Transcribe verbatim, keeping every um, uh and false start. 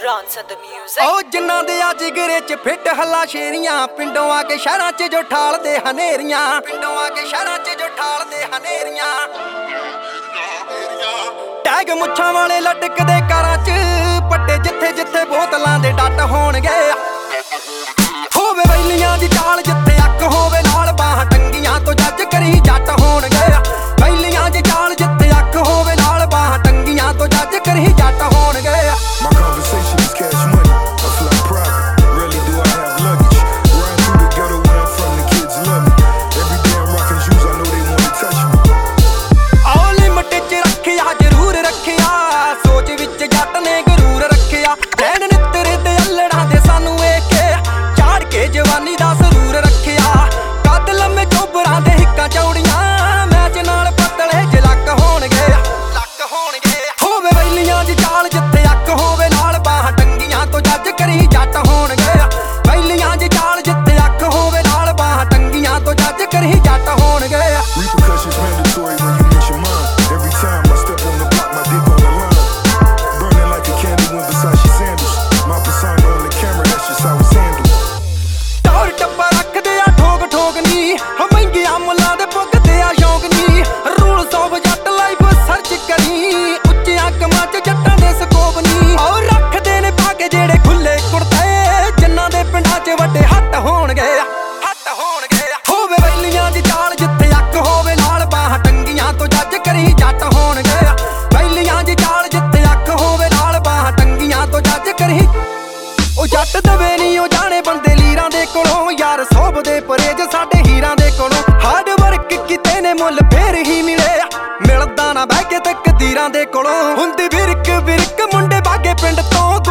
Ronson the music। ਉਹ ਜਿਨ੍ਹਾਂ ਦੇ ਆ ਜਿਗਰੇ ਚ ਫਿੱਟ ਹੱਲਾ ਸ਼ੇਰੀਆਂ, ਪਿੰਡੋਂ ਆ ਕੇ ਸ਼ਹਿਰਾਂ ਚ ਜੋ ਠਾਲਦੇ ਹਨੇਰੀਆਂ, ਪਿੰਡੋਂ ਆ ਕੇ ਸ਼ਹਿਰਾਂ ਚ ਜੋ ਠਾਲਦੇ ਹਨੇਰੀਆਂ। ਟੈਗ ਮੁੱਛਾਂ ਵਾਲੇ ਲਟਕਦੇ ਕਾਰਾਂ ਚ ਪੱਟੇ, ਜਿੱਥੇ ਜਿੱਥੇ ਬੋਤਲਾਂ ਦੇ ਡੱਟ ਹੋਣਗੇ। ਹੋਵੇ ਵੈਲੀਆਂ ਦੀ ਚਾਲ ਜਿੱਥੇ ਅੱਖ ਹੋਵੇ ਨਾਲ ਬਾਹਾਂ ਟੰਗੀਆਂ ਤੋਂ ਜੱਜ ਕਰੀ ਜੱਟ ਹੋਣਗੇ। ਵੈਲੀਆਂ ਦੀ ਚਾਲ ਜਿੱਥੇ ਅੱਖ ਹੋਵੇ ਨਾਲ ਬਾਹਾਂ ਟੰਗੀਆਂ ਤੋਂ ਜੱਜ ਕਰੀ ਜੱਟ ਹੋਣਗੇ। My conversation is cash money, I fly private, rarely do I have luggage. Riding through the ghetto where I'm from, the kids love me. Every day I'm rocking shoes, I know they wanna touch me. ਆਹ limit ਚ ਰੱਖਿਆ ਜ਼ਰੂਰ ਰੱਖਿਆ, ਸੋਚ ਵਿੱਚ ਜੱਟ ਨੇ ਗਰੂਰ ਰੱਖਿਆ। ਰਹਿਣ ਨਿੱਤਰੇ ਤੇ ਅਲੜਾਂ ਦੇ ਸਾਨੂੰ ਵੇਖ ਚਾੜ ਕੇ ਜਵਾਨੀ ਦਾ ਸਰੂਰ ਰੱਖਿਆ। ਕੱਦ ਲੰਮੇ ਚੋਬਰਾਂ ਦੇ ਹਿੱਕਾਂ ਚੌੜੀਆਂ, ਮੈਚ ਨਾਲ ਪਤਲੇ ਜੇ ਲੱਕ ਹੋਣਗੇ, ਲੱਕ ਹੋਣਗੇ। ਹੋਵੇ ਵੈਲੀਆਂ ਦੀ ਚਾਲ ਜਿੱਥੇ ਅੱਖ ਹੋਵੇ ਨਾਲ ਬਾਹਾਂ ਟੰਗੀਆਂ ਤੋਂ ਜੱਜ ਕਰੀ ਜੱਟ ਹੋਣਗੇ। ਵੈਲੀਆਂ ਦੀ ਚਾਲ ਜਿੱਥੇ ਅੱਖ ਹੋਵੇ ਨਾਲ ਬਾਹਾਂ ਟੰਗੀਆਂ ਤੋਂ ਜੱਜ ਕਰੀ ਜੱਟ ਹੋਣਗੇ। Repercussions mandatory when you mention mine. Every time I step on the block, my dick on the line. Burning like a candle in Versace sandals. My persona on the camera, that's just how it's handled. ਟੌਰ ਟੱਪਾ ਰੱਖਦੇ ਆ ਠੋਕ ਠੋਕ ਨੀ, ਮਹਿੰਗੀਆਂ ਮੁੱਲਾਂ ਦੇ ਪੁੱਗਦੇ ਆ ਸ਼ੌਕ ਨੀ। Rules of Jatt life search ਕਰੀ, ਉੱਚੀਆਂ ਕਮਾਂ ਚ ਜੱਟਾਂ ਦੇ ਸਕੋਪ ਨੀ। ਉਹ ਰੱਖਦੇ ਨੇ ਪਾ ਕੇ ਜਿਹੜੇ ਖੁੱਲੇ ਕੁੜਤੇ, ਜਿਨ੍ਹਾਂ ਦੇ ਪਿੰਡਾਂ ਚ ਵੱਡੇ ਹੱਟ ਹੋਣਗੇ, ਹੱਟ ਹੋਣਗੇ। ਹੋਵੇ ਵੈਲੀਆਂ ਦੀ ਚਾਲ ਜਿੱਥੇ ਅੱਖ ਹੋਵੇ ਨਾਲ ਬਾਹਾਂ ਟੰਗੀਆਂ ਤੋਂ ਜੱਜ ਕਰੀ ਜੱਟ ਹੋਣਗੇ। ਵੈਲੀਆਂ ਦੀ ਚਾਲ ਜਿੱਥੇ ਅੱਖ ਹੋਵੇ ਨਾਲ ਬਾਹਾਂ ਟੰਗੀਆਂ ਤੋਂ ਜੱਜ ਕਰੀ। ਉਹ ਜੱਟ ਦਵੇ ਨੀ ਉਹ ਜਾਣੇ ਬੰਦੇ ਲੀਰਾਂ ਦੇ ਕੋਲੋਂ, ਯਾਰ ਸੋਭਦੇ ਪਰੇਜ ਸਾਡੇ ਹੀਰਾਂ ਦੇ ਕੋਲੋਂ। ਹਾਰਡ ਵਰਕ ਕੀਤੇ ਨੇ ਮੁੱਲ ਫੇਰ ਹੀ ਮਿਲੇ, ਮਿਲਦਾ ਨਾ ਬਹਿ ਕੇ ਤਕਦੀਰਾਂ ਦੇ ਕੋਲੋਂ। ਹੁੰਦੀ ਵਿਰਕ ਵਿਰਕ ਮੁੰਡੇ ਬਾਗੇ ਪਿੰਡ ਤੋਂ